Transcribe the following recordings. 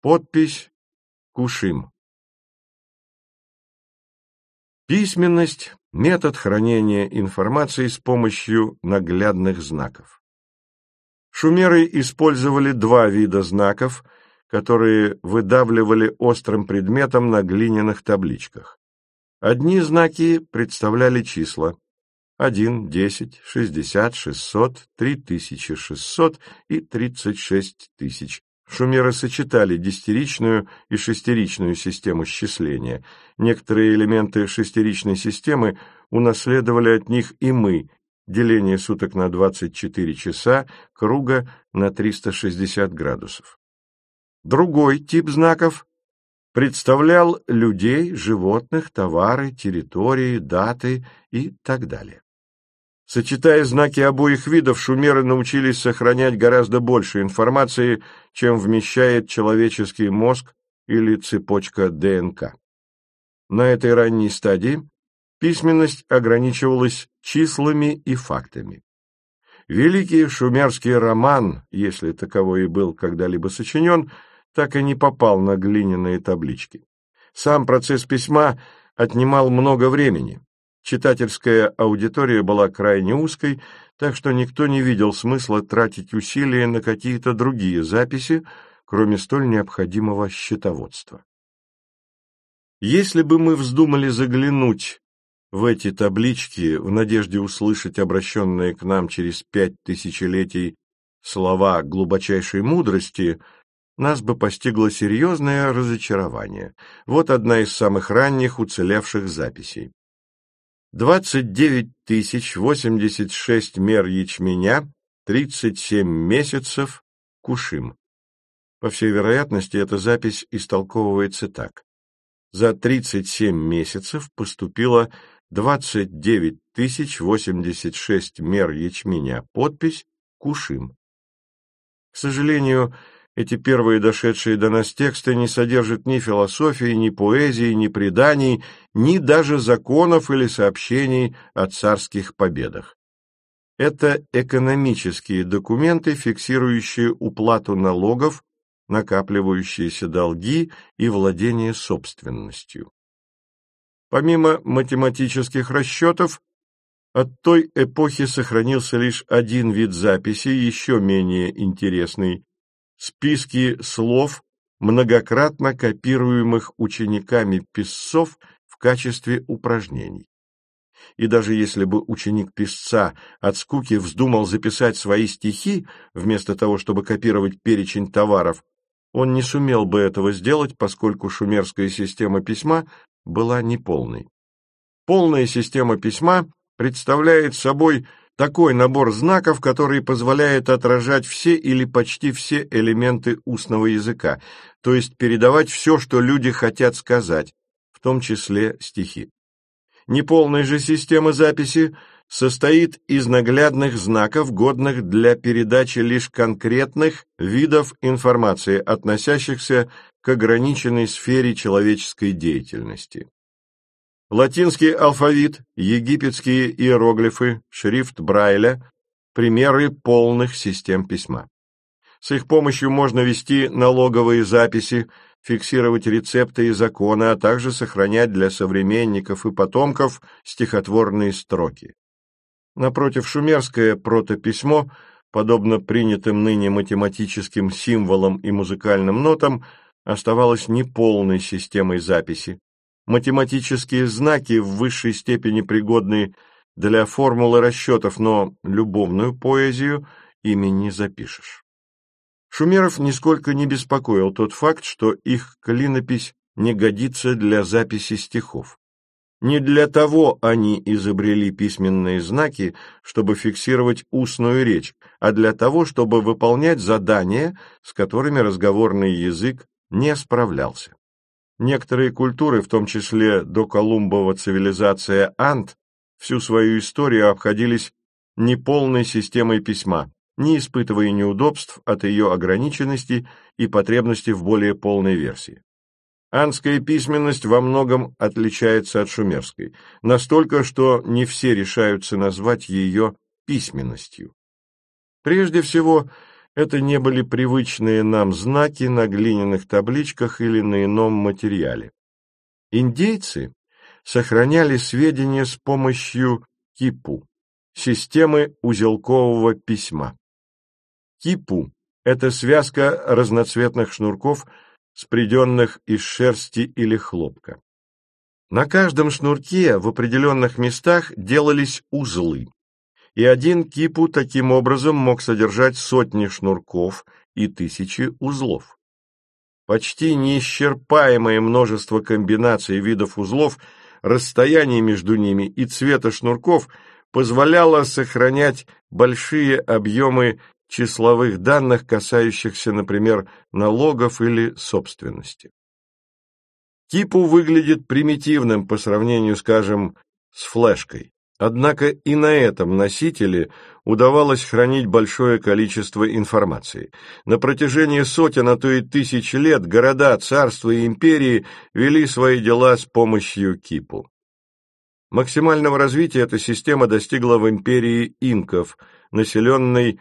Подпись Кушим. Письменность – метод хранения информации с помощью наглядных знаков. Шумеры использовали два вида знаков, которые выдавливали острым предметом на глиняных табличках. Одни знаки представляли числа 1, 10, 60, 600, 3600 и 36 тысяч. Шумеры сочетали десятиричную и шестеричную систему счисления. Некоторые элементы шестеричной системы унаследовали от них и мы: деление суток на 24 часа, круга на 360 градусов. Другой тип знаков представлял людей, животных, товары, территории, даты и так далее. Сочетая знаки обоих видов, шумеры научились сохранять гораздо больше информации, чем вмещает человеческий мозг или цепочка ДНК. На этой ранней стадии письменность ограничивалась числами и фактами. Великий шумерский роман, если таковой и был когда-либо сочинен, так и не попал на глиняные таблички. Сам процесс письма отнимал много времени. Читательская аудитория была крайне узкой, так что никто не видел смысла тратить усилия на какие-то другие записи, кроме столь необходимого счетоводства. Если бы мы вздумали заглянуть в эти таблички в надежде услышать обращенные к нам через 5 тысячелетий слова глубочайшей мудрости, нас бы постигло серьезное разочарование. Вот одна из самых ранних уцелевших записей. 29 086 мер ячменя, 37 месяцев, Кушим. По всей вероятности, эта запись истолковывается так. За 37 месяцев поступило 29 086 мер ячменя, подпись Кушим. К сожалению, эти первые дошедшие до нас тексты не содержат ни философии, ни поэзии, ни преданий, ни даже законов или сообщений о царских победах. Это экономические документы, фиксирующие уплату налогов, накапливающиеся долги и владение собственностью. Помимо математических расчетов, от той эпохи сохранился лишь один вид записи, еще менее интересный – списки слов, многократно копируемых учениками писцов в качестве упражнений. И даже если бы ученик писца от скуки вздумал записать свои стихи, вместо того, чтобы копировать перечень товаров, он не сумел бы этого сделать, поскольку шумерская система письма была неполной. Полная система письма представляет собой такой набор знаков, который позволяет отражать все или почти все элементы устного языка, то есть передавать все, что люди хотят сказать, в том числе стихи. Неполная же система записи состоит из наглядных знаков, годных для передачи лишь конкретных видов информации, относящихся к ограниченной сфере человеческой деятельности. Латинский алфавит, египетские иероглифы, шрифт Брайля – примеры полных систем письма. С их помощью можно вести налоговые записи, фиксировать рецепты и законы, а также сохранять для современников и потомков стихотворные строки. Напротив, шумерское протописьмо, подобно принятым ныне математическим символам и музыкальным нотам, оставалось неполной системой записи. Математические знаки в высшей степени пригодны для формулы расчетов, но любовную поэзию ими не запишешь. Шумеров нисколько не беспокоил тот факт, что их клинопись не годится для записи стихов. Не для того они изобрели письменные знаки, чтобы фиксировать устную речь, а для того, чтобы выполнять задания, с которыми разговорный язык не справлялся. Некоторые культуры, в том числе доколумбова цивилизация Анд, всю свою историю обходились неполной системой письма, не испытывая неудобств от ее ограниченности и потребности в более полной версии. Андская письменность во многом отличается от шумерской, настолько, что не все решаются назвать ее письменностью. Прежде всего, Это не были привычные нам знаки на глиняных табличках или на ином материале. Индейцы сохраняли сведения с помощью кипу, системы узелкового письма. Кипу – это связка разноцветных шнурков, спреденных из шерсти или хлопка. На каждом шнурке в определенных местах делались узлы, и один кипу таким образом мог содержать сотни шнурков и тысячи узлов. Почти неисчерпаемое множество комбинаций видов узлов, расстояний между ними и цвета шнурков позволяло сохранять большие объемы числовых данных, касающихся, например, налогов или собственности. Кипу выглядит примитивным по сравнению, скажем, с флешкой. Однако и на этом носителе удавалось хранить большое количество информации. На протяжении сотен, а то и тысяч лет города, царства и империи вели свои дела с помощью кипу. Максимального развития эта система достигла в империи инков, населенной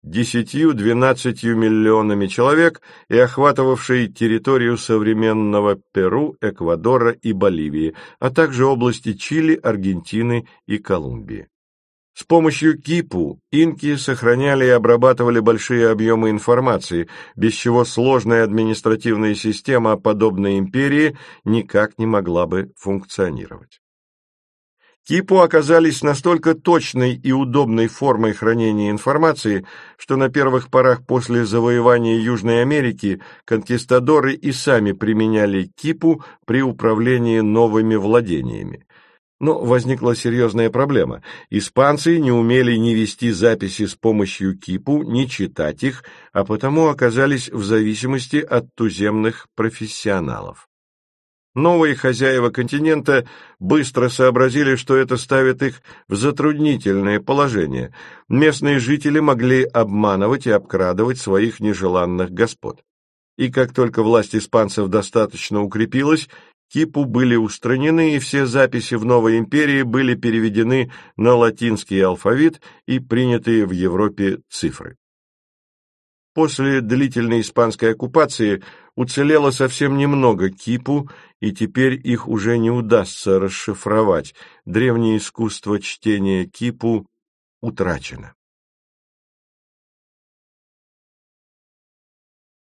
10–12 миллионами человек и охватывавшей территорию современного Перу, Эквадора и Боливии, а также области Чили, Аргентины и Колумбии. С помощью кипу инки сохраняли и обрабатывали большие объемы информации, без чего сложная административная система, подобной империи, никак не могла бы функционировать. Кипу оказались настолько точной и удобной формой хранения информации, что на первых порах после завоевания Южной Америки конкистадоры и сами применяли кипу при управлении новыми владениями. Но возникла серьезная проблема. Испанцы не умели ни вести записи с помощью кипу, ни читать их, а потому оказались в зависимости от туземных профессионалов. Новые хозяева континента быстро сообразили, что это ставит их в затруднительное положение. Местные жители могли обманывать и обкрадывать своих нежеланных господ. И как только власть испанцев достаточно укрепилась, кипу были устранены, и все записи в новой империи были переведены на латинский алфавит и принятые в Европе цифры. После длительной испанской оккупации уцелело совсем немного кипу, и теперь их уже не удастся расшифровать. Древнее искусство чтения кипу утрачено.